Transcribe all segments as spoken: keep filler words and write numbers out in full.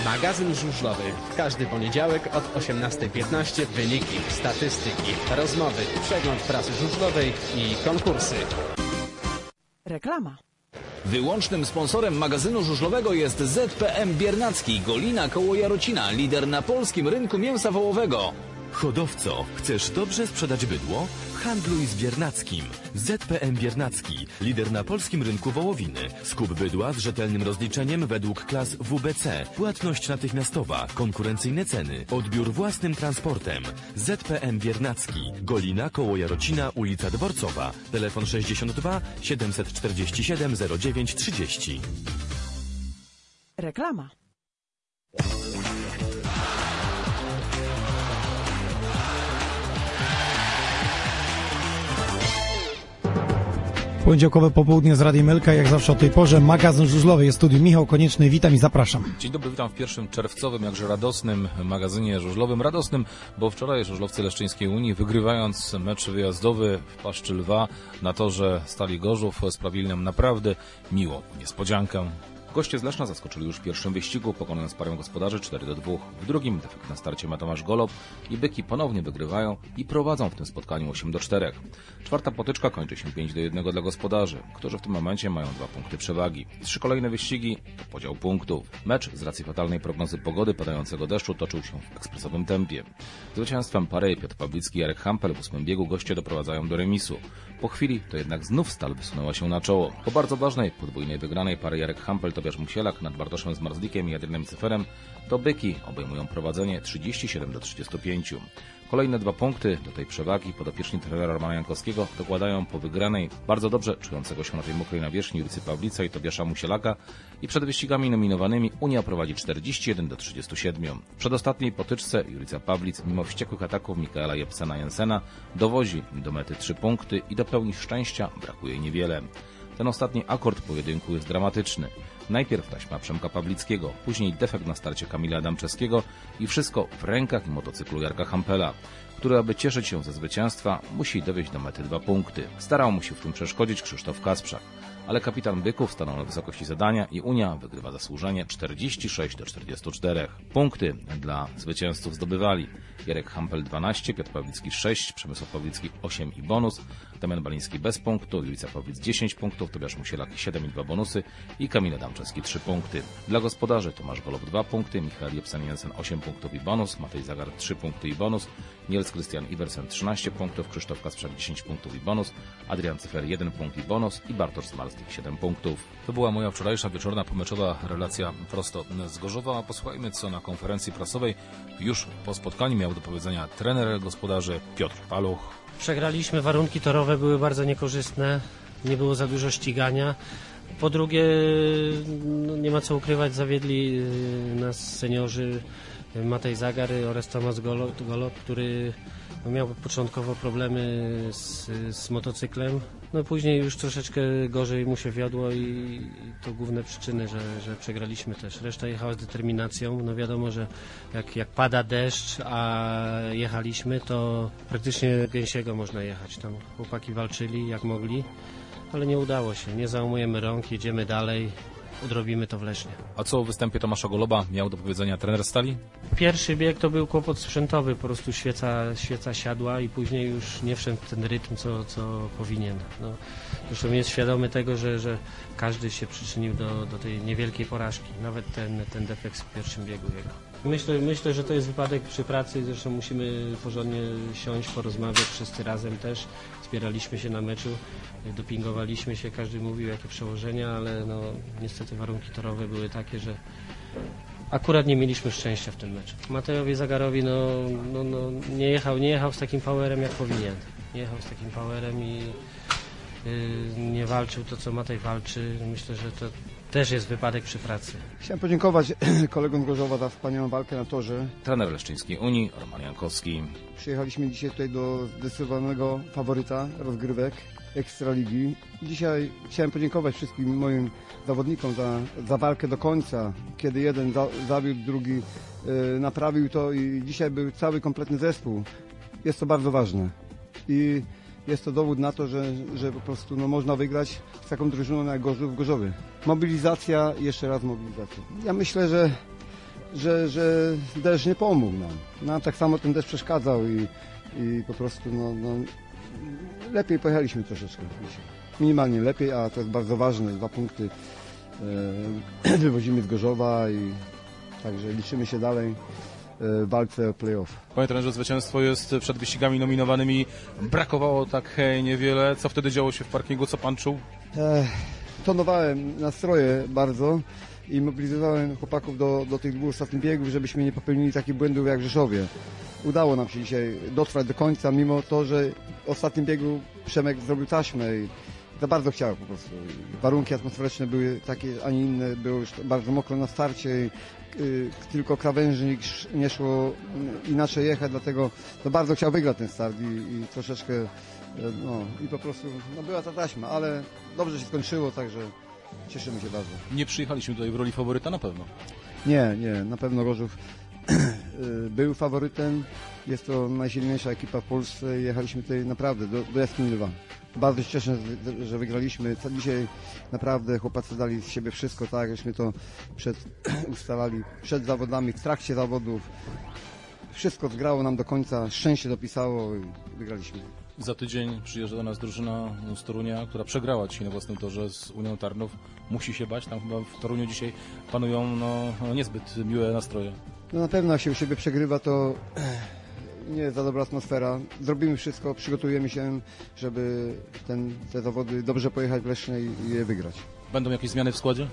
Magazyn żużlowy. Każdy poniedziałek od osiemnastej piętnaście wyniki, statystyki, rozmowy, przegląd prasy żużlowej i konkursy. Reklama. Wyłącznym sponsorem magazynu żużlowego jest Z P M Biernacki, Golina koło Jarocina, lider na polskim rynku mięsa wołowego. Hodowco, chcesz dobrze sprzedać bydło? Handluj z Biernackim. Z P M Biernacki, lider na polskim rynku wołowiny. Skup bydła z rzetelnym rozliczeniem według klas W B C. Płatność natychmiastowa, konkurencyjne ceny, odbiór własnym transportem. Z P M Biernacki, Golina koło Jarocina, ulica Dworcowa. Telefon sześćdziesiąt dwa siedemset czterdzieści siedem zero dziewięć trzydzieści. Reklama. Poniedziałkowe popołudnie z Radiem Elka, jak zawsze o tej porze, magazyn żużlowy. Jest w studiu Michał Konieczny, witam i zapraszam. Dzień dobry, witam w pierwszym czerwcowym, jakże radosnym magazynie żużlowym. Radosnym, bo wczoraj żużlowcy Leszczyńskiej Unii, wygrywając mecz wyjazdowy w Paszczy Lwa na torze Stali Gorzów, sprawili nam naprawdę miłą niespodziankę. Goście z Leszna zaskoczyli już w pierwszym wyścigu, pokonując parę gospodarzy cztery do dwóch. W drugim defekt na starcie ma Tomasz Golob i Byki ponownie wygrywają i prowadzą w tym spotkaniu osiem do czterech. Czwarta potyczka kończy się pięć do jednego dla gospodarzy, którzy w tym momencie mają dwa punkty przewagi. Trzy kolejne wyścigi to podział punktów. Mecz z racji fatalnej prognozy pogody padającego deszczu toczył się w ekspresowym tempie. Zwycięstwem pary Piotr Pawlicki i Jarek Hampel w ósmym biegu goście doprowadzają do remisu. Po chwili to jednak znów Stal wysunęła się na czoło. Po bardzo ważnej podwójnej wygranej pary Jarek Hampel, Tobiasz Musielak nad Bartoszem Zmarzlikiem i Adrianem Cyferem, to Byki obejmują prowadzenie trzydzieści siedem do trzydziestu pięciu. Kolejne dwa punkty do tej przewagi podopieczni trenera Romana Jankowskiego dokładają po wygranej bardzo dobrze czującego się na tej mokrej nawierzchni Juricy Pawlica i Tobiasza Musielaka i przed wyścigami nominowanymi Unia prowadzi czterdzieści jeden do trzydziestu siedmiu. W przedostatniej potyczce Jurica Pawlic, mimo wściekłych ataków Mikaela Jepsena Jensena, dowozi do mety trzy punkty i do pełni szczęścia brakuje niewiele. Ten ostatni akord pojedynku jest dramatyczny. Najpierw taśma Przemka Pawlickiego, później defekt na starcie Kamila Adamczewskiego i wszystko w rękach i motocyklu Jarka Hampela, który, aby cieszyć się ze zwycięstwa, musi dowieść do mety dwa punkty. Starał mu się w tym przeszkodzić Krzysztof Kasprzak, ale kapitan Byków stanął na wysokości zadania i Unia wygrywa zasłużenie czterdzieści sześć do czterdziestu czterech. Punkty dla zwycięzców zdobywali Jarek Hampel dwanaście, Piotr Pawlicki sześć, Przemysław Pawlicki osiem i bonus, Damian Baliński bez punktu, Jurica Pawlic dziesięć punktów, Tobiasz Musielak siedem i dwa bonusy i Kamil Adamczewski trzy punkty. Dla gospodarzy Tomasz Golob dwa punkty, Michał Jepsen Jensen osiem punktów i bonus, Matej Zagar trzy punkty i bonus, Niels Krystian Iversen trzynaście punktów, Krzysztof Kasprzak dziesięć punktów i bonus, Adrian Cyfer jeden punkt i bonus i Bartosz Zmarzlik siedem punktów. To była moja wczorajsza wieczorna pomeczowa relacja prosto z Gorzowa. Posłuchajmy, co na konferencji prasowej już po spotkaniu miał do powiedzenia trener gospodarzy Piotr Paluch. Przegraliśmy, warunki torowe były bardzo niekorzystne, nie było za dużo ścigania. Po drugie, no nie ma co ukrywać, zawiedli nas seniorzy Matej Zagar oraz Tomasz Golob, który miał początkowo problemy z, z motocyklem. No później już troszeczkę gorzej mu się wiodło i to główne przyczyny, że, że przegraliśmy też. Reszta jechała z determinacją. No wiadomo, że jak, jak pada deszcz, a jechaliśmy, to praktycznie gęsiego można jechać. Tam chłopaki walczyli jak mogli, ale nie udało się. Nie załamujemy rąk, jedziemy dalej. Odrobimy to w Lesznie. A co o występie Tomasza Goloba miał do powiedzenia trener Stali? Pierwszy bieg to był kłopot sprzętowy, po prostu świeca, świeca siadła i później już nie wszedł ten rytm, co, co powinien. No, zresztą jest świadomy tego, że, że każdy się przyczynił do, do tej niewielkiej porażki, nawet ten, ten defekt w pierwszym biegu jego. Myślę, myślę, że to jest wypadek przy pracy, zresztą musimy porządnie siąść, porozmawiać wszyscy razem też. Zbieraliśmy się na meczu, dopingowaliśmy się, każdy mówił jakie przełożenia, ale no niestety warunki torowe były takie, że akurat nie mieliśmy szczęścia w tym meczu. Matejowi Zagarowi no, no, no, nie, jechał, nie jechał z takim powerem jak powinien. Nie jechał z takim powerem i yy, nie walczył to, co Matej walczy. Myślę, że to też jest wypadek przy pracy. Chciałem podziękować kolegom z Gorzowa za wspaniałą walkę na torze. Trener Leszczyńskiej Unii, Roman Jankowski. Przyjechaliśmy dzisiaj tutaj do zdecydowanego faworyta rozgrywek Ekstraligi. Dzisiaj chciałem podziękować wszystkim moim zawodnikom za, za walkę do końca. Kiedy jeden za, zawiódł, drugi yy, naprawił to i dzisiaj był cały kompletny zespół. Jest to bardzo ważne. I jest to dowód na to, że, że po prostu no, można wygrać z taką drużyną jak Gorzów w Gorzowie. Mobilizacja, jeszcze raz mobilizacja. Ja myślę, że że, że deszcz nie pomógł nam. Nam tak samo ten deszcz przeszkadzał i, i po prostu no, no, lepiej pojechaliśmy troszeczkę. Minimalnie lepiej, a to jest bardzo ważne. Dwa punkty e, wywozimy z Gorzowa i także liczymy się dalej w walce o play-off. Panie trenerze, zwycięstwo jest przed wyścigami nominowanymi. Brakowało tak niewiele. Co wtedy działo się w parkingu? Co pan czuł? E, tonowałem nastroje bardzo i mobilizowałem chłopaków do, do tych dwóch ostatnich biegów, żebyśmy nie popełnili takich błędów jak w Rzeszowie. Udało nam się dzisiaj dotrwać do końca, mimo to, że w ostatnim biegu Przemek zrobił taśmę i za bardzo chciał po prostu. Warunki atmosferyczne były takie, a nie inne, było już bardzo mokro na starcie i y, tylko krawężnik nie szło inaczej jechać, dlatego no, bardzo chciał wygrać ten start i, i troszeczkę y, no i po prostu no, była ta taśma, ale dobrze się skończyło, także cieszymy się bardzo. Nie przyjechaliśmy tutaj w roli faworyta na pewno. Nie, nie, na pewno Gorzów był faworytem. Jest to najsilniejsza ekipa w Polsce. Jechaliśmy tutaj naprawdę do, do jaskini lwa. Bardzo się cieszę, że wygraliśmy. Dzisiaj naprawdę chłopacy dali z siebie wszystko, tak, żeśmy to przed, ustalali przed zawodami, w trakcie zawodów. Wszystko zgrało nam do końca, szczęście dopisało i wygraliśmy. Za tydzień przyjeżdża do nas drużyna z Torunia, która przegrała dzisiaj na własnym torze z Unią Tarnów. Musi się bać, tam chyba w Toruniu dzisiaj panują no, niezbyt miłe nastroje. No na pewno jak się u siebie przegrywa, to nie jest za dobra atmosfera. Zrobimy wszystko, przygotujemy się, żeby ten, te zawody dobrze pojechać w Lesznie i je wygrać. Będą jakieś zmiany w składzie?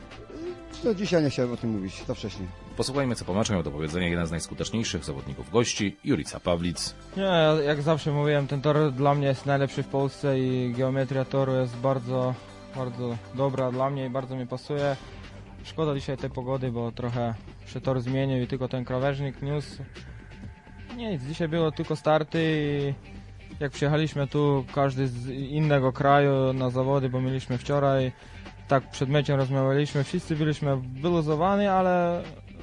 No dzisiaj nie chciałem o tym mówić, to wcześniej. Posłuchajmy, co po meczu miał do powiedzenia jeden z najskuteczniejszych zawodników gości, Jurica Pawlic. Nie, jak zawsze mówiłem, ten tor dla mnie jest najlepszy w Polsce i geometria toru jest bardzo, bardzo dobra dla mnie i bardzo mi pasuje. Szkoda dzisiaj tej pogody, bo trochę się tor zmienił i tylko ten krawężnik niósł. Nic, dzisiaj było tylko starty i jak przyjechaliśmy tu, każdy z innego kraju na zawody, bo mieliśmy wczoraj, tak przed meczem rozmawialiśmy, wszyscy byliśmy wyluzowani, ale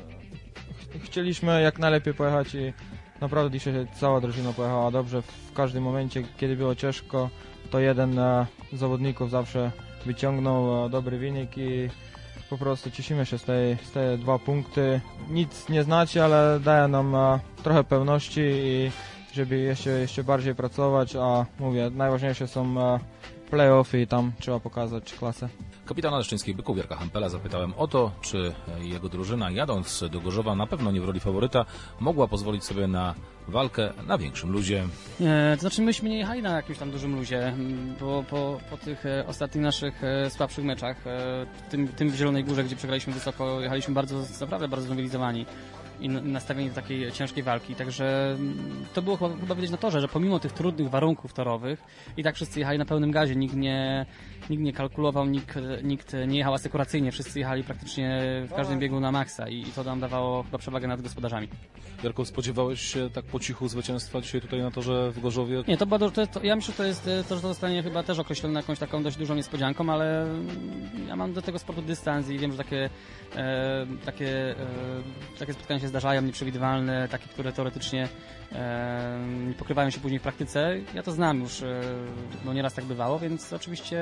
ch chcieliśmy jak najlepiej pojechać i naprawdę dzisiaj cała drużyna pojechała dobrze. W każdym momencie, kiedy było ciężko, to jeden z zawodników zawsze wyciągnął dobry wynik i po prostu cieszymy się z tej, z tej dwa punkty. Nic nie znaczy, ale daje nam a, trochę pewności i żeby jeszcze, jeszcze bardziej pracować, a mówię, najważniejsze są a, play-offy i tam trzeba pokazać klasę. Kapitana leszczyńskich Byków Jarka Hampela zapytałem o to, czy jego drużyna, jadąc do Gorzowa, na pewno nie w roli faworyta, mogła pozwolić sobie na walkę na większym luzie. E, to znaczy myśmy nie jechali na jakimś tam dużym luzie, bo po, po tych e, ostatnich naszych e, słabszych meczach, e, tym, tym w Zielonej Górze, gdzie przegraliśmy wysoko, jechaliśmy bardzo, naprawdę bardzo zmobilizowani i nastawieni do takiej ciężkiej walki, także to było chyba, chyba widać na torze, że pomimo tych trudnych warunków torowych i tak wszyscy jechali na pełnym gazie, nikt nie, nikt nie kalkulował, nikt, nikt nie jechał asekuracyjnie, wszyscy jechali praktycznie w każdym biegu na maksa i, i to nam dawało chyba przewagę nad gospodarzami. Jarko, spodziewałeś się tak po cichu zwycięstwa dzisiaj tutaj na torze w Gorzowie? Nie, to, to, to, to ja myślę, że to jest to, że to zostanie chyba też określone jakąś taką dość dużą niespodzianką, ale ja mam do tego sportu dystans i wiem, że takie, e, takie, e, takie spotkania się zdarzają, nieprzewidywalne, takie, które teoretycznie e, nie pokrywają się później w praktyce. Ja to znam już, e, no nieraz tak bywało, więc oczywiście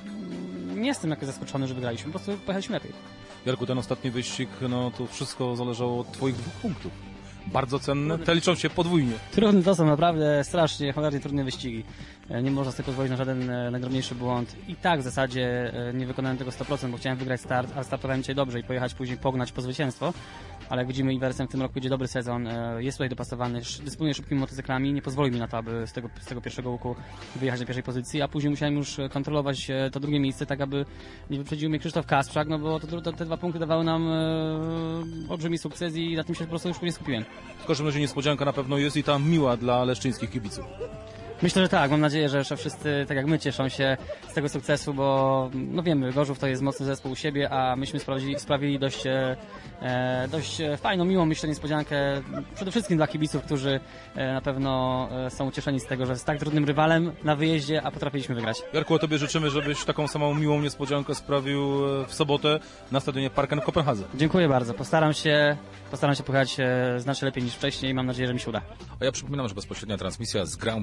nie jestem jakoś zaskoczony, że wygraliśmy, po prostu pojechaliśmy lepiej. Jarku, ten ostatni wyścig, no to wszystko zależało od twoich dwóch punktów. Bardzo cenne, te liczą się podwójnie. Trudne to są naprawdę strasznie, cholernie trudne wyścigi. Nie można sobie pozwolić na żaden najdrobniejszy błąd. I tak w zasadzie nie wykonałem tego sto procent, bo chciałem wygrać start, ale startowałem dzisiaj dobrze i pojechać później pognać po zwycięstwo. Ale jak widzimy, Iversem w tym roku będzie dobry sezon, jest tutaj dopasowany, dysponuje szybkimi motocyklami, nie pozwolił mi na to, aby z tego, z tego pierwszego łuku wyjechać do pierwszej pozycji, a później musiałem już kontrolować to drugie miejsce, tak aby nie wyprzedził mnie Krzysztof Kasprzak, no bo to, to, te dwa punkty dawały nam e, olbrzymi sukces i na tym się po prostu już później skupiłem. W każdym razie niespodzianka na pewno jest i ta miła dla leszczyńskich kibiców. Myślę, że tak. Mam nadzieję, że jeszcze wszyscy, tak jak my, cieszą się z tego sukcesu, bo no wiemy, Gorzów to jest mocny zespół u siebie, a myśmy sprawili, sprawili dość, e, dość fajną, miłą, myślę, niespodziankę przede wszystkim dla kibiców, którzy e, na pewno e, są ucieszeni z tego, że z tak trudnym rywalem na wyjeździe, a potrafiliśmy wygrać. Jarku, a tobie życzymy, żebyś taką samą miłą niespodziankę sprawił w sobotę na stadionie Parken w Kopenhadze. Dziękuję bardzo. Postaram się, postaram się pojechać e, znacznie lepiej niż wcześniej i mam nadzieję, że mi się uda. A ja przypominam, że bezpośrednia transmisja z Grand Prix Danii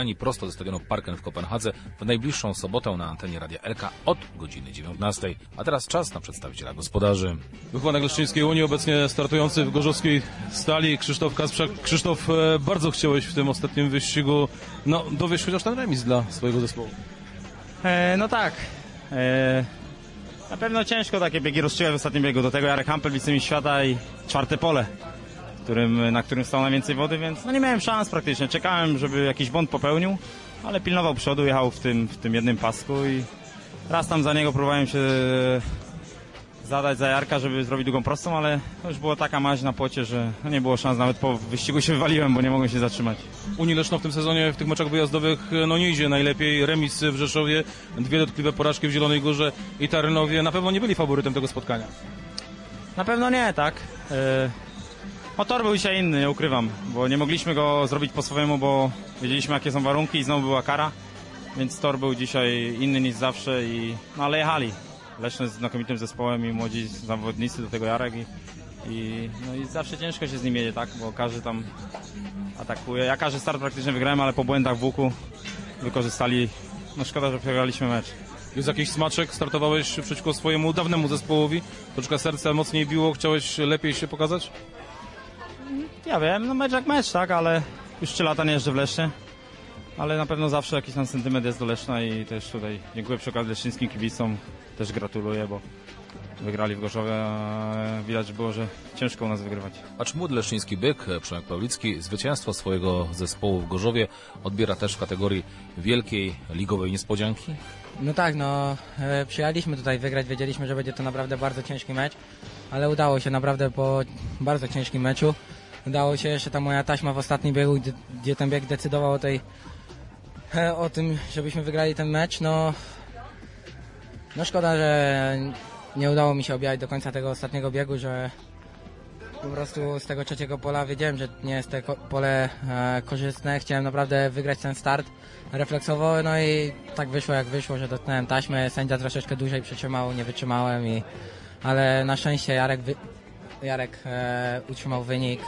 kochani, prosto ze stadionu Parken w Kopenhadze w najbliższą sobotę na antenie Radia L K od godziny dziewiętnastej. A teraz czas na przedstawiciela gospodarzy. Wychowanek Leszczyńskiej Unii, obecnie startujący w gorzowskiej Stali, Krzysztof Kasprzak. Krzysztof, e, bardzo chciałeś w tym ostatnim wyścigu no, dowieść chociaż ten remis dla swojego zespołu. E, no tak. E, na pewno ciężko takie biegi rozstrzygać w ostatnim biegu. Do tego Jarek Hampel, wicemistrz świata i czwarte pole, którym, na którym stało najwięcej wody, więc no nie miałem szans praktycznie. Czekałem, żeby jakiś błąd popełnił, ale pilnował przodu, jechał w tym, w tym jednym pasku i raz tam za niego próbowałem się zadać za Jarka, żeby zrobić długą prostą, ale to już była taka maź na płocie, że no nie było szans, nawet po wyścigu się wywaliłem, bo nie mogłem się zatrzymać. Unii Leszno w tym sezonie w tych meczach wyjazdowych no nie idzie najlepiej. Remis w Rzeszowie, dwie dotkliwe porażki w Zielonej Górze i Tarnowie na pewno nie byli faworytem tego spotkania. Na pewno nie, tak. Yy, motor był dzisiaj inny, nie ukrywam, bo nie mogliśmy go zrobić po swojemu, bo wiedzieliśmy, jakie są warunki i znowu była kara, więc tor był dzisiaj inny niż zawsze, i, no ale jechali. Leszno jest znakomitym zespołem i młodzi zawodnicy, do tego Jarek i, i, no i zawsze ciężko się z nim jedzie, tak, bo każdy tam atakuje. Ja każdy start praktycznie wygrałem, ale po błędach w łuku wykorzystali, no szkoda, że przegraliśmy mecz. Jest jakiś smaczek? Startowałeś przeciwko swojemu dawnemu zespołowi? Troszkę serce mocniej biło? Chciałeś lepiej się pokazać? Ja wiem, no mecz jak mecz, tak, ale już trzy lata nie jeżdżę w Lesznie. Ale na pewno zawsze jakiś tam sentyment jest do Leszna i też tutaj dziękuję przy okazji leszczyńskim kibicom. Też gratuluję, bo wygrali w Gorzowie, a widać było, że ciężko u nas wygrywać. Acz młody leszczyński byk, Przemek Pawlicki, zwycięstwo swojego zespołu w Gorzowie odbiera też w kategorii wielkiej ligowej niespodzianki? No tak, no e, przyjechaliśmy tutaj wygrać, wiedzieliśmy, że będzie to naprawdę bardzo ciężki mecz, ale udało się naprawdę po bardzo ciężkim meczu. Udało się jeszcze ta moja taśma w ostatnim biegu, gdzie, gdzie ten bieg decydował o tej e, o tym, żebyśmy wygrali ten mecz. No, no szkoda, że nie udało mi się objechać do końca tego ostatniego biegu, że po prostu z tego trzeciego pola wiedziałem, że nie jest to pole e, korzystne. Chciałem naprawdę wygrać ten start refleksowo, no i tak wyszło jak wyszło, że dotknąłem taśmę. Sędzia troszeczkę dłużej przytrzymał, nie wytrzymałem, i, ale na szczęście Jarek, wy, Jarek e, utrzymał wynik.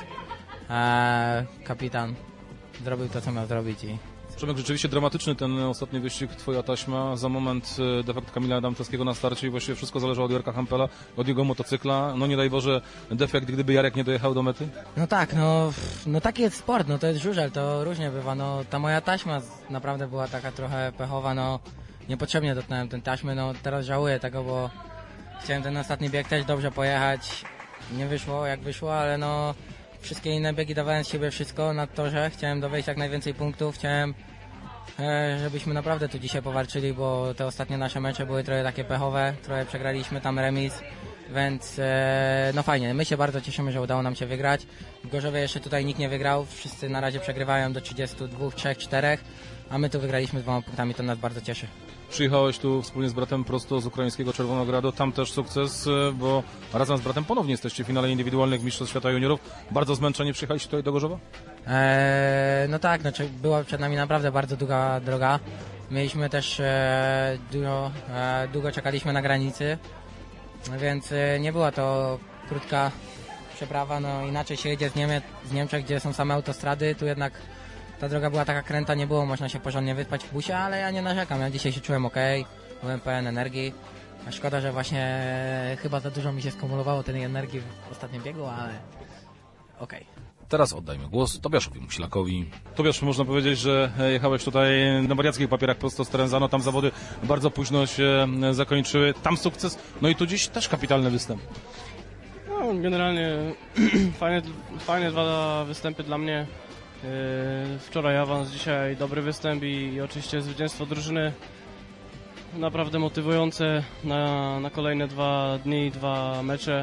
E, kapitan zrobił to, co miał zrobić. I... Przemek, rzeczywiście dramatyczny ten ostatni wyścig, twoja taśma, za moment defekt Kamila Adamczewskiego na starcie i właściwie wszystko zależało od Jarka Hampela, od jego motocykla. No nie daj Boże defekt, gdyby Jarek nie dojechał do mety? No tak, no, no taki jest sport, no to jest żużel, to różnie bywa. No ta moja taśma naprawdę była taka trochę pechowa, no niepotrzebnie dotknąłem ten taśmy, no teraz żałuję tego, bo chciałem ten ostatni bieg też dobrze pojechać. Nie wyszło jak wyszło, ale no wszystkie inne biegi dawałem z siebie wszystko na torze. Chciałem dowieść jak najwięcej punktów, chciałem, e, żebyśmy naprawdę tu dzisiaj powalczyli, bo te ostatnie nasze mecze były trochę takie pechowe, trochę przegraliśmy tam remis, więc e, no fajnie. My się bardzo cieszymy, że udało nam się wygrać. W Gorzowie jeszcze tutaj nikt nie wygrał, wszyscy na razie przegrywają do trzydziestu dwóch, trzech, czterech, a my tu wygraliśmy dwoma punktami, to nas bardzo cieszy. Przyjechałeś tu wspólnie z bratem prosto z ukraińskiego Czerwonogradu, tam też sukces, bo razem z bratem ponownie jesteście w finale indywidualnych Mistrzostw Świata Juniorów. Bardzo zmęczeni przyjechaliście tutaj do Gorzowa? Eee, no tak, znaczy była przed nami naprawdę bardzo długa droga. Mieliśmy też e, dużo, e, długo czekaliśmy na granicy, więc e, nie była to krótka przeprawa, no inaczej się jedzie z, Niemiec, z Niemczech, gdzie są same autostrady, tu jednak ta droga była taka kręta, nie było można się porządnie wyspać w busie, ale ja nie narzekam, ja dzisiaj się czułem ok, byłem pełen energii. A szkoda, że właśnie chyba za dużo mi się skumulowało tej energii w ostatnim biegu, ale okej. Okay. Teraz oddajmy głos Tobiaszowi Musilakowi. Tobiasz, można powiedzieć, że jechałeś tutaj na wariackich papierach prosto z Terenzano, tam zawody bardzo późno się zakończyły, tam sukces, no i tu dziś też kapitalny występ. No, generalnie fajne, fajne dwa występy dla mnie. Wczoraj awans, dzisiaj dobry występ i, i oczywiście zwycięstwo drużyny. Naprawdę motywujące na, na kolejne dwa dni, dwa mecze.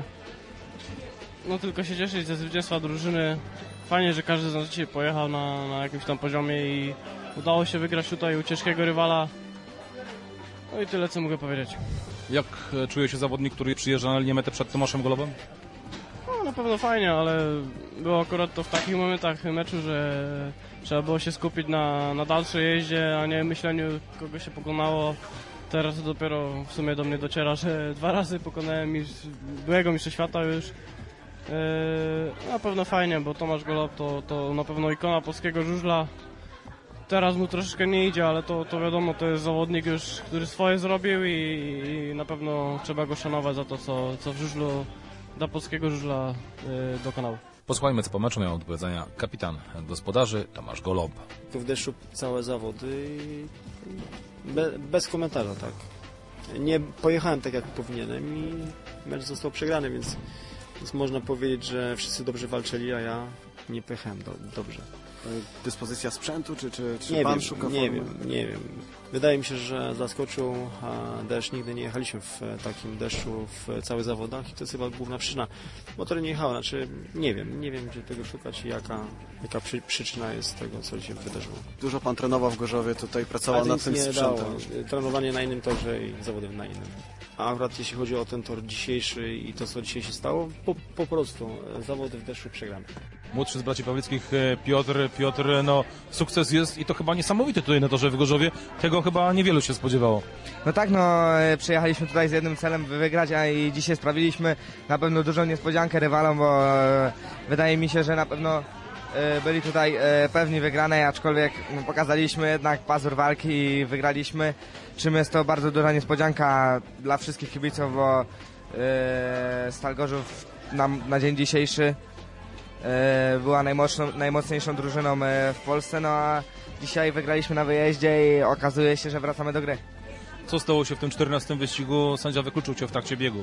No tylko się cieszyć ze zwycięstwa drużyny. Fajnie, że każdy z nas dzisiaj pojechał na, na jakimś tam poziomie i udało się wygrać tutaj u ciężkiego rywala. No i tyle, co mogę powiedzieć. Jak czuje się zawodnik, który przyjeżdża na linię mety przed Tomaszem Golowem? No, na pewno fajnie, ale było akurat to w takich momentach meczu, że trzeba było się skupić na, na dalszej jeździe, a nie myśleniu, kogo się pokonało. Teraz to dopiero w sumie do mnie dociera, że dwa razy pokonałem mistrz, byłego mistrza świata już. Yy, na pewno fajnie, bo Tomasz Golob to, to na pewno ikona polskiego żużla. teraz mu troszeczkę nie idzie, ale to, to wiadomo, to jest zawodnik już, który swoje zrobił i, i na pewno trzeba go szanować za to, co, co w żużlu, dla polskiego żużla y, dokonał. Posłuchajmy, co po meczu miał do powiedzenia kapitan gospodarzy Tomasz Golob. Tu w deszczu całe zawody i be, bez komentarza, tak. Nie pojechałem tak, jak powinienem i mecz został przegrany, więc, więc można powiedzieć, że wszyscy dobrze walczyli, a ja nie pojechałem do, dobrze. Dyspozycja sprzętu, czy, czy, czy nie pan wiem, szuka nie formy? wiem, nie wiem. Wydaje mi się, że zaskoczył deszcz. Nigdy nie jechaliśmy w takim deszczu w całych zawodach i to jest chyba główna przyczyna. Motory nie jechały, znaczy nie wiem, nie wiem gdzie tego szukać i jaka, jaka przy, przyczyna jest tego, co się wydarzyło. Dużo pan trenował w Gorzowie, tutaj pracował Ale nad nic tym nie sprzętem. dało. Trenowanie na innym torze i zawody na innym. A akurat jeśli chodzi o ten tor dzisiejszy i to, co dzisiaj się stało, po, po prostu zawody w deszczu przegramy. Młodszy z braci Pawlickich Piotr, Piotr, no sukces jest i to chyba niesamowity tutaj na torze w Gorzowie. Tego chyba niewielu się spodziewało. No tak, no przyjechaliśmy tutaj z jednym celem, by wygrać, a i dzisiaj sprawiliśmy na pewno dużą niespodziankę rywalom, bo e, wydaje mi się, że na pewno e, byli tutaj e, pewni wygranej, aczkolwiek no, pokazaliśmy jednak pazur walki i wygraliśmy, czym jest to bardzo duża niespodzianka dla wszystkich kibiców, bo e, Stal Gorzów na, na dzień dzisiejszy e, była najmocniejszą drużyną e, w Polsce, no a dzisiaj wygraliśmy na wyjeździe i okazuje się, że wracamy do gry. Co stało się w tym czternastym wyścigu? Sędzia wykluczył cię w trakcie biegu.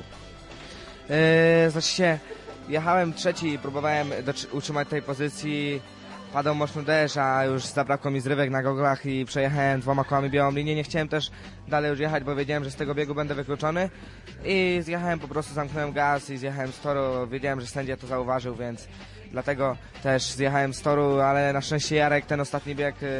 Yy, znaczy się, jechałem trzeci i próbowałem utrzymać tej pozycji. Padał mocno deszcz, a już zabrakło mi zrywek na goglach i przejechałem dwoma kołami białą linię. Nie chciałem też dalej już jechać, bo wiedziałem, że z tego biegu będę wykluczony. I zjechałem, po prostu zamknąłem gaz i zjechałem z toru. Wiedziałem, że sędzia to zauważył, więc dlatego też zjechałem z toru, ale na szczęście Jarek ten ostatni bieg yy,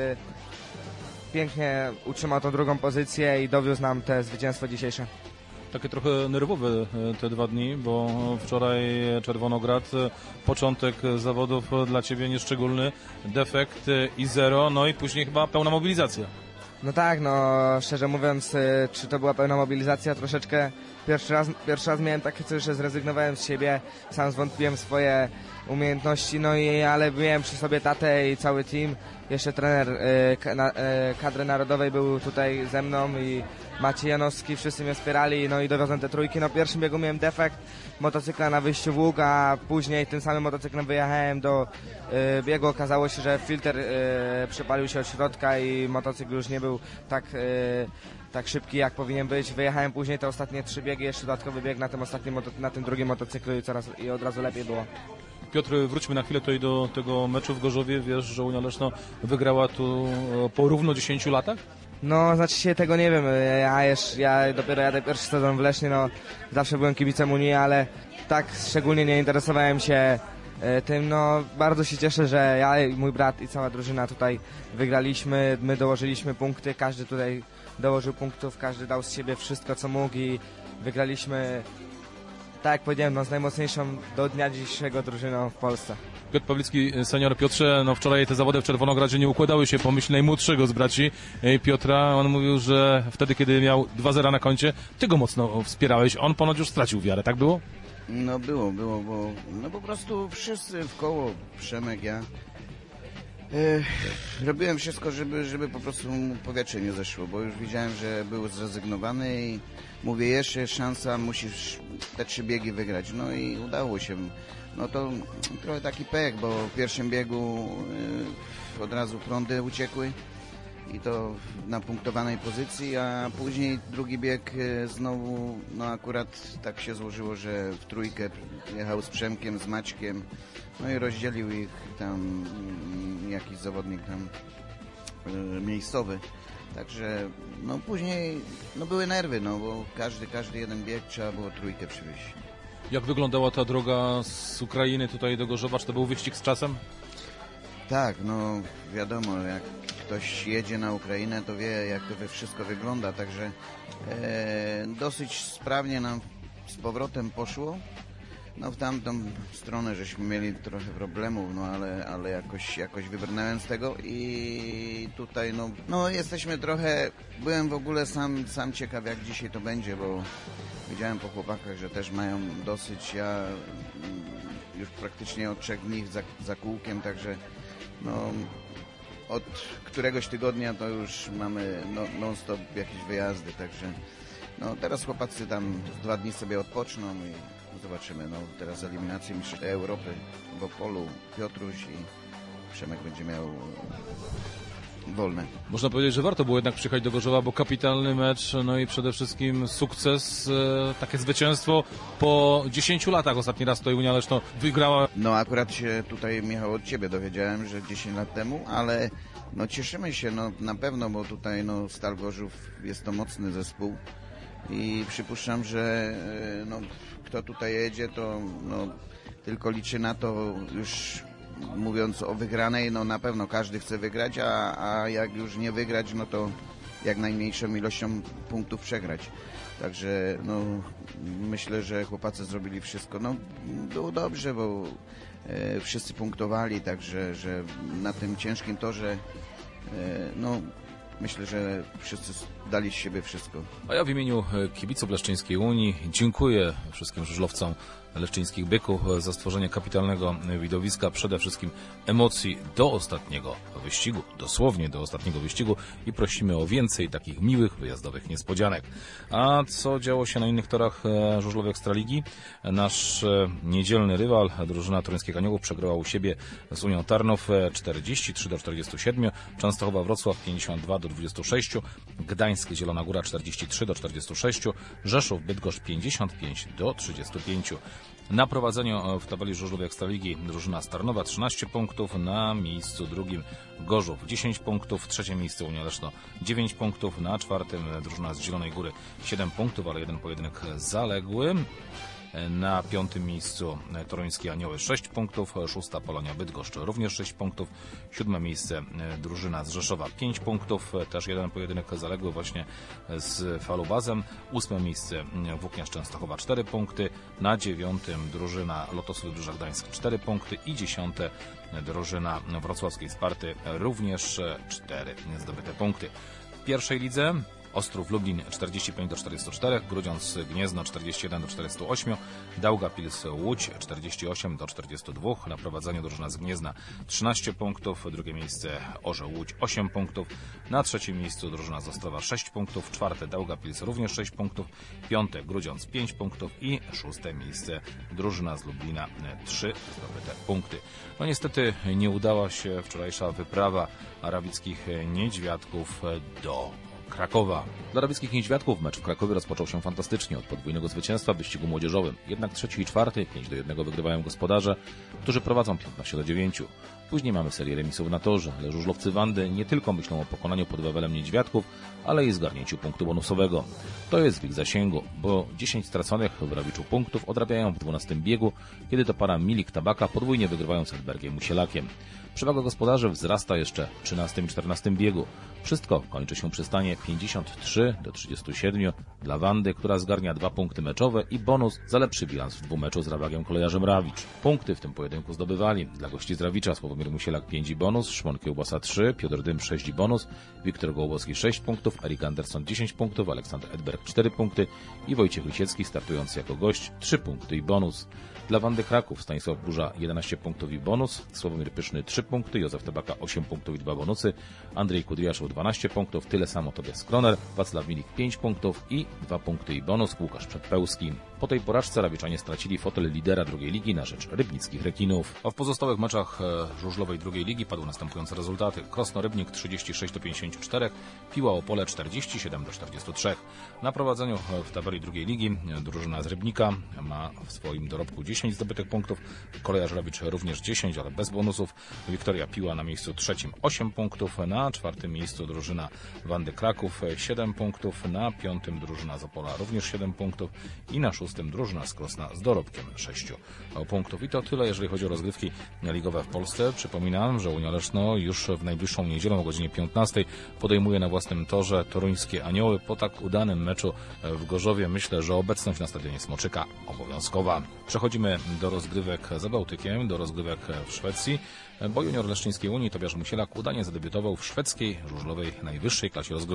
pięknie utrzymał tą drugą pozycję i dowiózł nam te zwycięstwo dzisiejsze. Takie trochę nerwowe te dwa dni, bo wczoraj Czerwonograd, początek zawodów dla Ciebie nieszczególny, defekt i zero, no i później chyba pełna mobilizacja. No tak, no szczerze mówiąc, czy to była pełna mobilizacja, troszeczkę pierwszy raz, pierwszy raz miałem takie coś, że zrezygnowałem z siebie, sam zwątpiłem w swoje umiejętności, no i ale miałem przy sobie tatę i cały team, jeszcze trener y, na, y, kadry narodowej był tutaj ze mną i Maciej Janowski, wszyscy mnie wspierali, no i dowiozłem te trójki. No w pierwszym biegu miałem defekt motocykla na wyjściu w łuk, a później tym samym motocyklem wyjechałem do y, biegu. Okazało się, że filtr y, przepalił się od środka i motocykl już nie był tak, y, tak szybki, jak powinien być. Wyjechałem później te ostatnie trzy biegi, jeszcze dodatkowy bieg na tym ostatnim, na tym drugim motocyklu i, coraz, i od razu lepiej było. Piotr, wróćmy na chwilę tutaj do tego meczu w Gorzowie. Wiesz, że Unia Leszno wygrała tu po równo dziesięciu latach? No, znaczy się tego nie wiem, ja, jeszcze, ja dopiero jadę pierwszy sezon w Lesznie, no zawsze byłem kibicem Unii, ale tak szczególnie nie interesowałem się e, tym, no bardzo się cieszę, że ja i mój brat i cała drużyna tutaj wygraliśmy, my dołożyliśmy punkty, każdy tutaj dołożył punktów, każdy dał z siebie wszystko co mógł i wygraliśmy, tak jak powiedziałem, no z najmocniejszą do dnia dzisiejszego drużyną w Polsce. Piotr Pawlicki, senior. Piotrze, no wczoraj te zawody w Czerwonogradzie nie układały się po myśli najmłodszego z braci Piotra. On mówił, że wtedy, kiedy miał dwa zera na koncie, ty go mocno wspierałeś. On ponoć już stracił wiarę, tak było? No było, było, bo no po prostu wszyscy w koło, Przemek, ja, e, robiłem wszystko, żeby, żeby po prostu mu powietrze nie zeszło, bo już widziałem, że był zrezygnowany i mówię, jeszcze jest szansa, musisz te trzy biegi wygrać. No i udało się. No to trochę taki pech, bo w pierwszym biegu y, od razu prądy uciekły i to na punktowanej pozycji, a później drugi bieg y, znowu, no akurat tak się złożyło, że w trójkę jechał z Przemkiem, z Maćkiem, no i rozdzielił ich tam y, jakiś zawodnik tam y, miejscowy. Także no później no były nerwy, no bo każdy, każdy jeden bieg trzeba było trójkę przywieźć. Jak wyglądała ta droga z Ukrainy tutaj do Gorzowa? Czy to był wyścig z czasem? Tak, no wiadomo, jak ktoś jedzie na Ukrainę, to wie, jak to wszystko wygląda, także e, dosyć sprawnie nam z powrotem poszło. No w tamtą stronę żeśmy mieli trochę problemów, no ale, ale jakoś, jakoś wybrnąłem z tego i tutaj no, no jesteśmy trochę, byłem w ogóle sam, sam ciekaw, jak dzisiaj to będzie, bo widziałem po chłopakach, że też mają dosyć, ja już praktycznie od trzech dni za, za kółkiem, także no od któregoś tygodnia to już mamy no, non-stop jakieś wyjazdy, także no, teraz chłopacy tam dwa dni sobie odpoczną i zobaczymy. No, teraz eliminację Mistrzostw Europy w Opolu, Piotruś i Przemek będzie miał wolne. Można powiedzieć, że warto było jednak przyjechać do Gorzowa, bo kapitalny mecz, no i przede wszystkim sukces, e, takie zwycięstwo po dziesięciu latach. Ostatni raz to Unia Leszno wygrała. No akurat się tutaj, Michał, od Ciebie dowiedziałem, że dziesięć lat temu, ale no cieszymy się no na pewno, bo tutaj no Stal Gorzów jest to mocny zespół i przypuszczam, że no kto tutaj jedzie, to no tylko liczy na to już. Mówiąc o wygranej, no na pewno każdy chce wygrać, a, a jak już nie wygrać, no to jak najmniejszą ilością punktów przegrać. Także no, myślę, że chłopacy zrobili wszystko. No, było dobrze, bo e, wszyscy punktowali, także że na tym ciężkim torze e, no, myślę, że wszyscy dali z siebie wszystko. A ja w imieniu kibiców Leszczyńskiej Unii dziękuję wszystkim żużlowcom leszczyńskich byków za stworzenie kapitalnego widowiska, przede wszystkim emocji do ostatniego wyścigu, dosłownie do ostatniego wyścigu i prosimy o więcej takich miłych, wyjazdowych niespodzianek. A co działo się na innych torach żużlowej Ekstraligi? Nasz niedzielny rywal, drużyna Toruńskich Aniołów, przegrała u siebie z Unią Tarnów czterdzieści trzy do czterdziestu siedmiu, Częstochowa Wrocław pięćdziesiąt dwa do dwudziestu sześciu, Gdańsk Zielona Góra czterdzieści trzy do czterdziestu sześciu, Rzeszów Bydgoszcz pięćdziesiąt pięć do trzydziestu pięciu. Na prowadzeniu w tabeli żużlowej Ekstraligi drużyna z Tarnowa trzynaście punktów, na miejscu drugim Gorzów dziesięć punktów, trzecie miejsce Unia Leszno dziewięć punktów, na czwartym drużyna z Zielonej Góry siedem punktów, ale jeden pojedynek zaległy. Na piątym miejscu Toruńskie Anioły sześć punktów, szósta Polonia Bydgoszcz również sześć punktów, siódme miejsce drużyna z Rzeszowa pięć punktów, też jeden pojedynek zaległy właśnie z Falubazem, ósme miejsce Włókniarz Częstochowa cztery punkty, na dziewiątym drużyna Lotosu Wybrzeża Gdańsk cztery punkty i dziesiąte drużyna Wrocławskiej Sparty również cztery zdobyte punkty. W pierwszej lidze Ostrów Lublin czterdzieści pięć do czterdziestu czterech, Grudziądz Gniezno czterdzieści jeden do czterdziestu ośmiu, Daugavpils Łódź czterdzieści osiem do czterdziestu dwóch, na prowadzeniu drużyna z Gniezna trzynaście punktów, drugie miejsce Orzeł Łódź osiem punktów, na trzecim miejscu drużyna z Ostrowa sześć punktów, czwarte Daugavpils również sześć punktów, piąte Grudziądz pięć punktów i szóste miejsce drużyna z Lublina trzy zdobyte punkty. No niestety nie udała się wczorajsza wyprawa arabickich niedźwiadków do Krakowa. Dla rabickich niedźwiadków mecz w Krakowie rozpoczął się fantastycznie od podwójnego zwycięstwa w wyścigu młodzieżowym. Jednak trzeci i czwarty pięć do jednego wygrywają gospodarze, którzy prowadzą piętnaście do dziewięciu. Później mamy serię remisów na torze, ale żużlowcy Wandy nie tylko myślą o pokonaniu pod Wawelem niedźwiadków, ale i zgarnięciu punktu bonusowego. To jest w ich zasięgu, bo dziesięć straconych w Rawiczu punktów odrabiają w dwunastym biegu, kiedy to para Milik Tabaka podwójnie wygrywają z Edbergiem Musielakiem. Przewaga gospodarzy wzrasta jeszcze w trzynastym i czternastym biegu. Wszystko kończy się przy stanie pięćdziesiąt trzy do trzydziestu siedmiu dla Wandy, która zgarnia dwa punkty meczowe i bonus za lepszy bilans w dwumeczu z Rawagiem Kolejarzem Rawicz. Punkty w tym pojedynku zdobywali dla gości z Rawicza Sławomir Musielak pięć i bonus, Szymon Kiełbasa trzy, Piotr Dym sześć i bonus, Wiktor Gołobowski sześć punktów, Erik Anderson dziesięć punktów, Aleksander Edberg cztery punkty i Wojciech Lisiecki startujący jako gość trzy punkty i bonus. Dla Wandy Kraków Stanisław Burza jedenaście punktów i bonus, Sławomir Pyszny trzy punkty, Józef Tabaka osiem punktów i dwa bonusy, Andrzej Kudriaszow dwanaście punktów, tyle samo Tobias Kroner, Wacław Milik pięć punktów i dwa punkty i bonus, Łukasz Przedpełski. Po tej porażce Rawiczanie stracili fotel lidera drugiej ligi na rzecz rybnickich rekinów. A w pozostałych meczach żużlowej drugiej ligi padły następujące rezultaty. Krosno Rybnik trzydzieści sześć do pięćdziesięciu czterech, Piła Opole czterdzieści siedem do czterdziestu trzech. Na prowadzeniu w tabeli drugiej ligi drużyna z Rybnika ma w swoim dorobku dziesięć zdobytych punktów, Kolejarz Rawicz również dziesięć, ale bez bonusów, Wiktoria Piła na miejscu trzecim osiem punktów, na czwartym miejscu drużyna Wandy Kraków siedem punktów, na piątym drużyna z Opola również siedem punktów i na szóstym drużyna z Krosna z dorobkiem sześć punktów. I to tyle, jeżeli chodzi o rozgrywki ligowe w Polsce. Przypominam, że Unia Leszno już w najbliższą niedzielę o godzinie piętnastej podejmuje na własnym torze Toruńskie Anioły. Po tak udanym meczu w Gorzowie myślę, że obecność na stadionie Smoczyka obowiązkowa. Przechodzimy do rozgrywek za Bałtykiem, do rozgrywek w Szwecji, bo junior Leszczyńskiej Unii Tobiasz Musielak udanie zadebiutował w szwedzkiej żużlowej najwyższej klasie rozgrywkowej.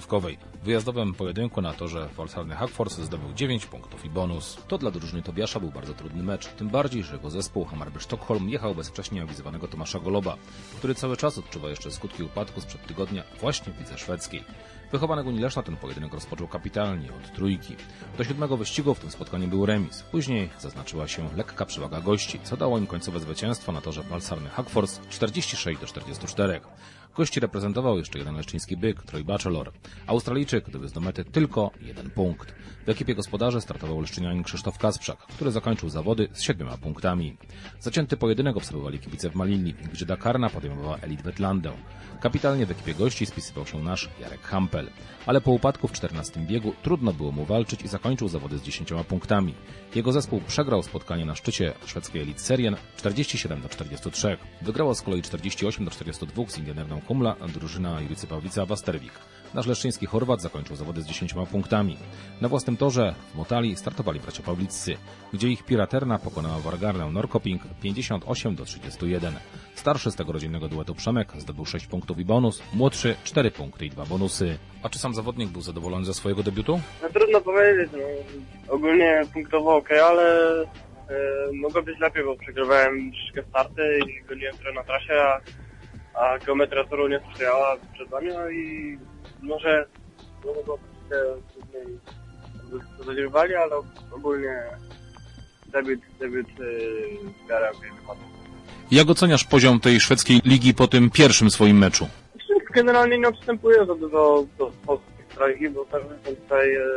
dodatkowej. W wyjazdowym pojedynku na torze Walsarny Hagfors zdobył dziewięć punktów i bonus. To dla drużyny Tobiasza był bardzo trudny mecz, tym bardziej, że jego zespół Hammarby Sztokholm jechał bez wcześniej awizowanego Tomasza Goloba, który cały czas odczuwa jeszcze skutki upadku sprzed tygodnia właśnie w lidze szwedzkiej. Wychowanek Unii Leszna ten pojedynek rozpoczął kapitalnie od trójki. Do siódmego wyścigu w tym spotkaniu był remis. Później zaznaczyła się lekka przewaga gości, co dało im końcowe zwycięstwo na torze Walsarny Hagfors czterdzieści sześć do czterdziestu czterech. Gości reprezentował jeszcze jeden leszczyński byk, Troy Batchelor. Australijczyk dowiózł do mety tylko jeden punkt. W ekipie gospodarzy startował leszczynianin Krzysztof Kasprzak, który zakończył zawody z siedmioma punktami. Zacięty pojedynek obserwowali kibice w Malili, gdzie Dakarna podejmowała Elite Wetlandę. Kapitalnie w ekipie gości spisywał się nasz Jarek Hampel, ale po upadku w czternastym biegu trudno było mu walczyć i zakończył zawody z dziesięcioma punktami. Jego zespół przegrał spotkanie na szczycie szwedzkiej Elite Serien czterdzieści siedem do czterdziestu trzech. Wygrała z kolei czterdzieści osiem do czterdziestu dwóch z Indianerną Kumla drużyna Juricy Pawlica Wasterwik. Nasz leszczyński Chorwat zakończył zawody z dziesięcioma punktami. Na własnym torze w Motali startowali bracia Pawliccy, gdzie ich Piraterna pokonała Wargarnę Norrköping pięćdziesiąt osiem do trzydziestu jeden. Starszy z tego rodzinnego duetu Przemek zdobył sześć punktów i bonus, młodszy cztery punkty i dwa bonusy. A czy sam zawodnik był zadowolony ze swojego debiutu? No trudno powiedzieć, no. Ogólnie punktowo ok, ale e, mogło być lepiej, bo przegrywałem troszkę starty i goniłem trochę na trasie, a, a geometria toru nie sprzyjała przed nami, no i może no, mogło być później zagrywali, ale ogólnie debiut, debiut w miarę okej wypadł. Jak oceniasz poziom tej szwedzkiej ligi po tym pierwszym swoim meczu? Generalnie nie odstępuję do, do, do polskiej Ekstraligi, bo też są tutaj e,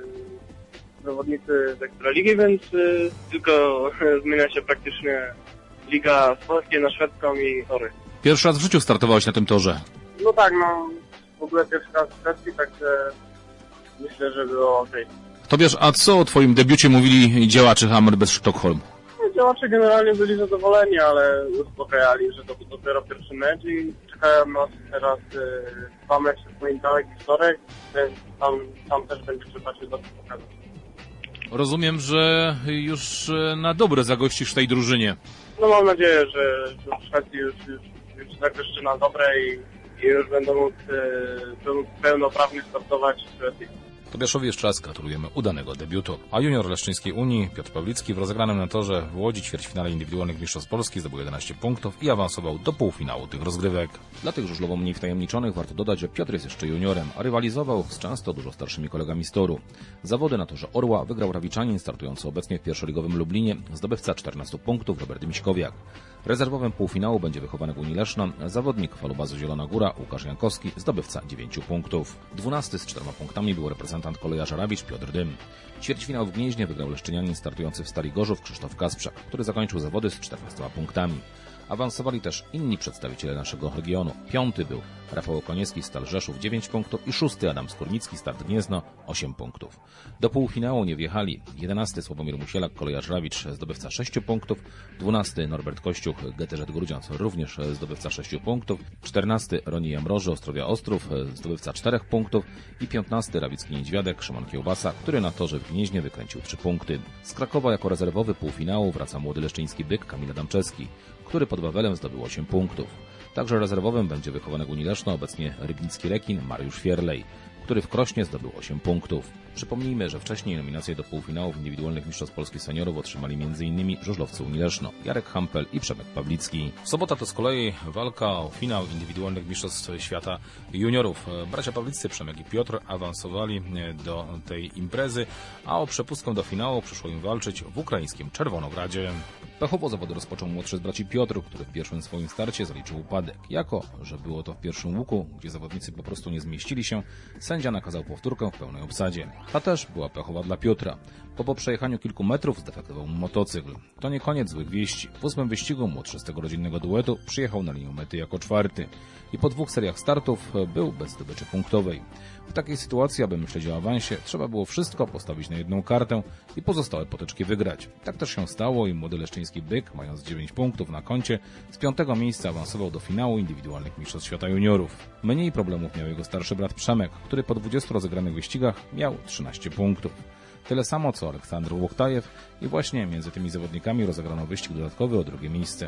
zawodnicy z Ekstraligi, więc e, tylko e, zmienia się praktycznie liga z polskiej na szwedzką i tory. Pierwszy raz w życiu startowałeś na tym torze. No tak, no w ogóle pierwszy raz w Szwecji, także myślę, że było okej. Tobiasz, a co o twoim debiucie mówili działacze Hammarby Sztokholm? No, działacze generalnie byli zadowoleni, ale uspokajali, że to był dopiero pierwszy mecz i czekają nas teraz y, dwa mecze w poniedziałek i wtorek, więc tam, tam też będzie trzeba się dobrze pokazać. Rozumiem, że już na dobre zagościsz w tej drużynie. No mam nadzieję, że, że w Szwecji już, już, już zagoszczy na dobre i, i już będą mógł y, pełnoprawnie startować w Szwecji. Tobiaszowi jeszcze raz gratulujemy udanego debiutu. A junior Leszczyńskiej Unii Piotr Pawlicki w rozegranym na torze w Łodzi ćwierćfinale indywidualnych mistrzostw Polski zdobył jedenaście punktów i awansował do półfinału tych rozgrywek. Dla tych żużlowo mniej wtajemniczonych warto dodać, że Piotr jest jeszcze juniorem, a rywalizował z często dużo starszymi kolegami z toru. Zawody na torze Orła wygrał Rawiczanin startujący obecnie w pierwszoligowym Lublinie, zdobywca czternastu punktów Robert Miśkowiak. Rezerwowym półfinału będzie wychowanek Unii Leszno, zawodnik falubazu Zielona Góra Łukasz Jankowski, zdobywca dziewięciu punktów. Dwunasty z czterema punktami był reprezentant kolejarza Rawicz Piotr Dym. Ćwierćfinał w Gnieźnie wygrał leszczynianin startujący w Stali Gorzów Krzysztof Kasprzak, który zakończył zawody z czternastoma punktami. Awansowali też inni przedstawiciele naszego regionu. Piąty był Rafał Okoniecki, Stal Rzeszów dziewięć punktów i szósty Adam Skórnicki, Start Gniezno osiem punktów. Do półfinału nie wjechali jedenasty Sławomir Musielak, kolejarz Rawicz, zdobywca sześciu punktów, dwunasty Norbert Kościuch, G T Z Grudziądz, również zdobywca sześciu punktów, czternasty Roni Jamroży, Ostrowia Ostrów, zdobywca czterech punktów i piętnasty Rawicki Niedźwiadek, Szymon Kiełbasa, który na torze w Gnieźnie wykręcił trzy punkty. Z Krakowa jako rezerwowy półfinału wraca młody leszczyński byk Kamil Adamczewski, który pod Wawelem zdobył osiem punktów. Także rezerwowym będzie wychowanek Unii Leszno, obecnie rybnicki rekin Mariusz Fierlej, który w Krośnie zdobył osiem punktów. Przypomnijmy, że wcześniej nominacje do półfinałów indywidualnych mistrzostw Polski seniorów otrzymali między innymi żużlowcy Unii Leszno, Jarek Hampel i Przemek Pawlicki. Sobota to z kolei walka o finał indywidualnych mistrzostw świata juniorów. Bracia Pawliccy, Przemek i Piotr awansowali do tej imprezy, a o przepustkę do finału przyszło im walczyć w ukraińskim Czerwonogradzie. Pechowo zawody rozpoczął młodszy z braci Piotr, który w pierwszym swoim starcie zaliczył upadek. Jako że było to w pierwszym łuku, gdzie zawodnicy po prostu nie zmieścili się, sędzia nakazał powtórkę w pełnej obsadzie. Ta też była pechowa dla Piotra. Po, po przejechaniu kilku metrów zdefektował mu motocykl. To nie koniec złych wieści. W ósmym wyścigu młodszy z tego rodzinnego duetu przyjechał na linię mety jako czwarty i po dwóch seriach startów był bez zdobyczy punktowej. W takiej sytuacji, aby myśleć o awansie, trzeba było wszystko postawić na jedną kartę i pozostałe potyczki wygrać. Tak też się stało i młody leszczyński byk, mając dziewięć punktów na koncie, z piątego miejsca awansował do finału indywidualnych mistrzostw świata juniorów. Mniej problemów miał jego starszy brat Przemek, który po dwudziestu rozegranych wyścigach miał trzynaście punktów. Tyle samo co Aleksandr Łoktajew i właśnie między tymi zawodnikami rozegrano wyścig dodatkowy o drugie miejsce.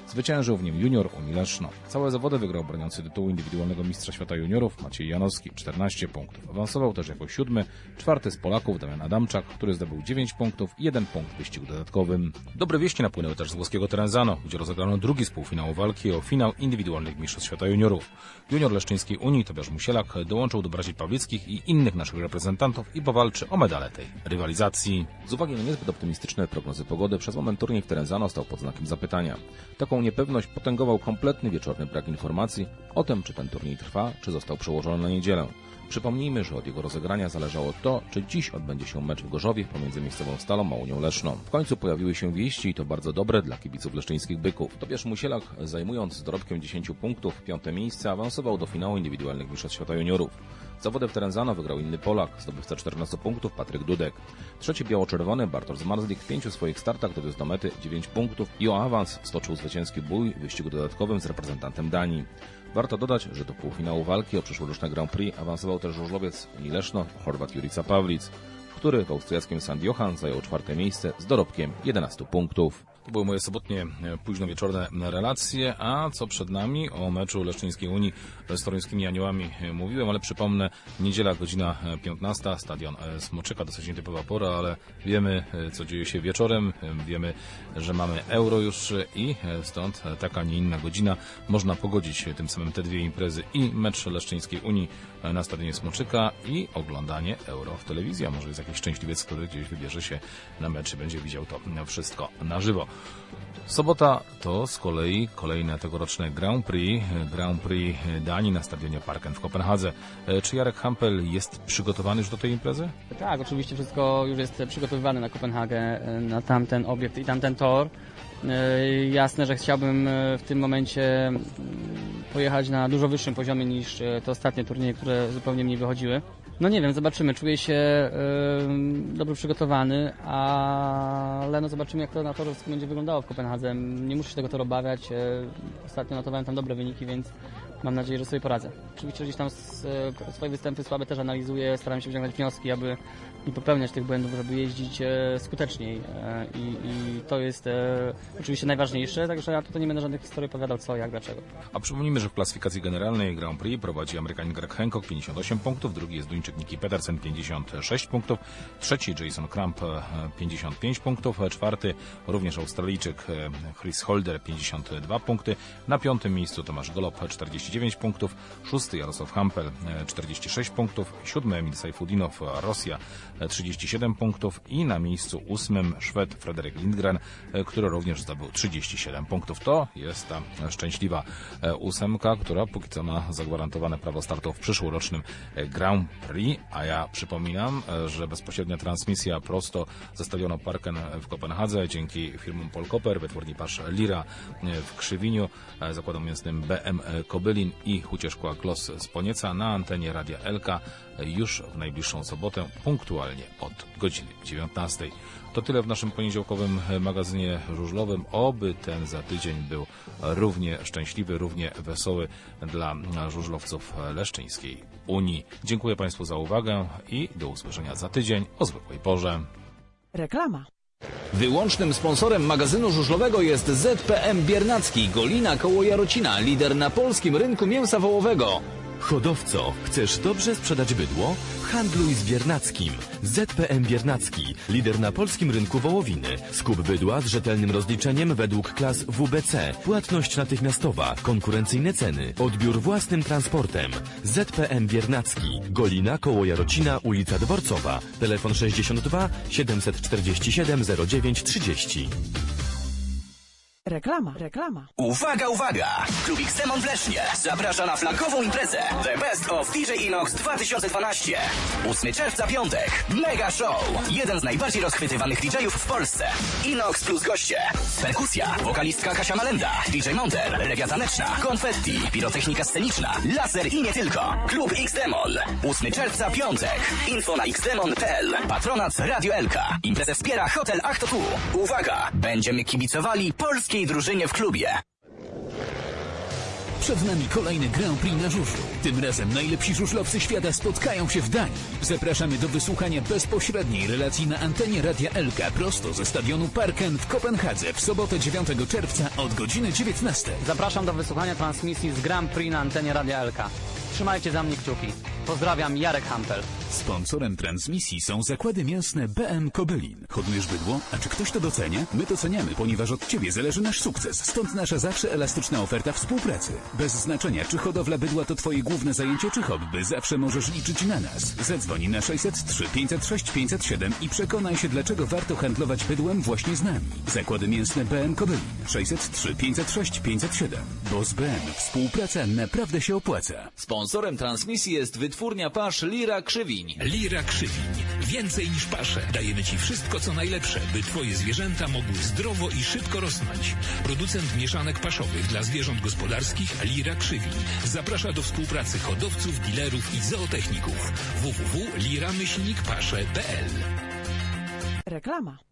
Zwyciężył w nim junior Unii Leszno. Całe zawody wygrał broniący tytułu indywidualnego mistrza świata juniorów Maciej Janowski, czternaście punktów. Awansował też jako siódmy, czwarty z Polaków Damian Adamczak, który zdobył dziewięć punktów i jeden punkt w wyścigu dodatkowym. Dobre wieści napłynęły też z włoskiego Terenzano, gdzie rozegrano drugi z półfinału walki o finał indywidualnych mistrzostw świata juniorów. Junior Leszczyńskiej Unii Tobiasz Musielak dołączył do braci Pawlickich i innych naszych reprezentantów i powalczy o medale tej rywalizacji. Z uwagi na niezbyt optymistyczne prognozy pogody przez moment turniej w Terenzano stał pod znakiem zapytania. Taką niepewność potęgował kompletny wieczorny brak informacji o tym, czy ten turniej trwa, czy został przełożony na niedzielę. Przypomnijmy, że od jego rozegrania zależało to, czy dziś odbędzie się mecz w Gorzowie pomiędzy miejscową Stalą a Unią Leszną. W końcu pojawiły się wieści i to bardzo dobre dla kibiców leszczyńskich byków. Tobiasz Musielak, zajmując z dorobkiem dziesięć punktów piąte miejsce, awansował do finału indywidualnych mistrzostw świata juniorów. Zawody w Terenzano wygrał inny Polak, zdobywca czternastu punktów Patryk Dudek. Trzeci biało-czerwony Bartosz Zmarzlik w pięciu swoich startach dowiózł do mety dziewięć punktów i o awans stoczył zwycięski bój w wyścigu dodatkowym z reprezentantem Danii. Warto dodać, że do półfinału walki o przyszłoroczne Grand Prix awansował też żużlowiec Unii Leszno, Chorwat Jurica Pawlic, który w austriackim Sankt Johann zajął czwarte miejsce z dorobkiem jedenastu punktów. To były moje sobotnie, późnowieczorne relacje, a co przed nami? O meczu Leszczyńskiej Unii z toruńskimi Aniołami mówiłem, ale przypomnę, niedziela, godzina piętnasta, stadion Smoczyka, dosyć nietypowa pora, ale wiemy, co dzieje się wieczorem, wiemy, że mamy Euro już i stąd taka, nie inna godzina. Można pogodzić tym samym te dwie imprezy i mecz Leszczyńskiej Unii na stadionie Smoczyka i oglądanie Euro w telewizji, a może jest jakiś szczęśliwiec, który gdzieś wybierze się na mecz i będzie widział to wszystko na żywo. Sobota to z kolei kolejne tegoroczne Grand Prix, Grand Prix Danii na stadionie Parken w Kopenhadze. Czy Jarek Hampel jest przygotowany już do tej imprezy? Tak, oczywiście wszystko już jest przygotowywane na Kopenhagę, na tamten obiekt i tamten tor. Jasne, że chciałbym w tym momencie pojechać na dużo wyższym poziomie niż te ostatnie turnieje, które zupełnie mi wychodziły. No nie wiem, zobaczymy. Czuję się yy, dobrze przygotowany, ale no zobaczymy, jak to na torze wszystko będzie wyglądało w Kopenhadze. Nie muszę się tego toru obawiać. Yy, ostatnio notowałem tam dobre wyniki, więc mam nadzieję, że sobie poradzę. Oczywiście gdzieś tam z, yy, swoje występy słabe też analizuję, staram się wyciągać wnioski, aby nie popełniać tych błędów, żeby jeździć yy, skuteczniej. Yy, I to jest yy, oczywiście najważniejsze, także ja tutaj nie będę żadnych historii opowiadał co, jak, dlaczego. A przypomnijmy, że w klasyfikacji generalnej Grand Prix prowadzi Amerykanin Greg Hancock pięćdziesiąt osiem punktów, drugi jest Duńczyk Nicky Pedersen pięćdziesiąt sześć punktów, trzeci Jason Kramp pięćdziesiąt pięć punktów, czwarty również Australijczyk Chris Holder pięćdziesiąt dwa punkty, na piątym miejscu Tomasz Golob czterdzieści dziewięć punktów, szósty Jarosław Hampel czterdzieści sześć punktów, siódmy Emil Sajfudinow Rosja trzydzieści siedem punktów i na miejscu ósmym Szwed Fredrik Lindgren, który również zdobył trzydzieści siedem punktów. To jest ta szczęśliwa ósemka, która póki co ma zagwarantowane prawo startu w przyszłorocznym Grand Prix, a ja przypominam, że bezpośrednia transmisja prosto ze stadionu Parken w Kopenhadze dzięki firmom Polkoper, wytwórni pasz Lira w Krzywiniu, zakładom mięsnym B M Kobylin i Hucie Szkła Klos z Ponieca na antenie Radia Elka już w najbliższą sobotę, punktualnie od godziny dziewiętnastej. To tyle w naszym poniedziałkowym magazynie żużlowym. Oby ten za tydzień był równie szczęśliwy, równie wesoły dla żużlowców Leszczyńskiej Unii. Dziękuję Państwu za uwagę i do usłyszenia za tydzień o zwykłej porze. Reklama. Wyłącznym sponsorem magazynu żużlowego jest Z P M Biernacki, Golina koło Jarocina, lider na polskim rynku mięsa wołowego. Hodowco, chcesz dobrze sprzedać bydło? Handluj z Biernackim. Z P M Biernacki, lider na polskim rynku wołowiny. Skup bydła z rzetelnym rozliczeniem według klas W B C. Płatność natychmiastowa, konkurencyjne ceny, odbiór własnym transportem. Z P M Biernacki, Golina koło Jarocina, ulica Dworcowa. Telefon sześćdziesiąt dwa siedemset czterdzieści siedem zero dziewięć trzydzieści. Reklama, reklama. Uwaga, uwaga! Klub X-Demon w Lesznie zaprasza na flankową imprezę The Best of D J Inox dwa tysiące dwanaście. ósmego czerwca, piątek. Mega show! Jeden z najbardziej rozchwytywanych D J-ów w Polsce. Inox plus goście. Perkusja, wokalistka Kasia Malenda, D J Monter, regia taneczna, konfetti, pirotechnika sceniczna, laser i nie tylko. Klub X-Demon. ósmego czerwca, piątek. Info na x demon kropka p l. Patronat Radio Elka. Imprezę wspiera Hotel Achtotu. Uwaga! Będziemy kibicowali polskiej drużynie w klubie. Przed nami kolejny Grand Prix na żużlu. Tym razem najlepsi żużlowcy świata spotkają się w Danii. Zapraszamy do wysłuchania bezpośredniej relacji na antenie Radia Elka prosto ze stadionu Parken w Kopenhadze w sobotę dziewiątego czerwca od godziny dziewiętnastej. Zapraszam do wysłuchania transmisji z Grand Prix na antenie Radia Elka. Trzymajcie za mnie kciuki. Pozdrawiam, Jarek Hampel. Sponsorem transmisji są zakłady mięsne B M Kobylin. Hodujesz bydło? A czy ktoś to docenia? My doceniamy, ponieważ od Ciebie zależy nasz sukces. Stąd nasza zawsze elastyczna oferta współpracy. Bez znaczenia, czy hodowla bydła to Twoje główne zajęcie, czy hobby, zawsze możesz liczyć na nas. Zadzwoń na sześćset trzy pięćset sześć pięćset siedem i przekonaj się, dlaczego warto handlować bydłem właśnie z nami. Zakłady mięsne B M Kobylin. sześćset trzy pięćset sześć pięćset siedem. Bo z B M współpraca naprawdę się opłaca. Sponsorem transmisji jest wytwórnia pasz Lira Krzywiń. Lira Krzywiń. Więcej niż pasze. Dajemy Ci wszystko, co najlepsze, by Twoje zwierzęta mogły zdrowo i szybko rosnąć. Producent mieszanek paszowych dla zwierząt gospodarskich Lira Krzywiń zaprasza do współpracy hodowców, dilerów i zootechników. w w w kropka lira myślnik pasze kropka p l. Reklama.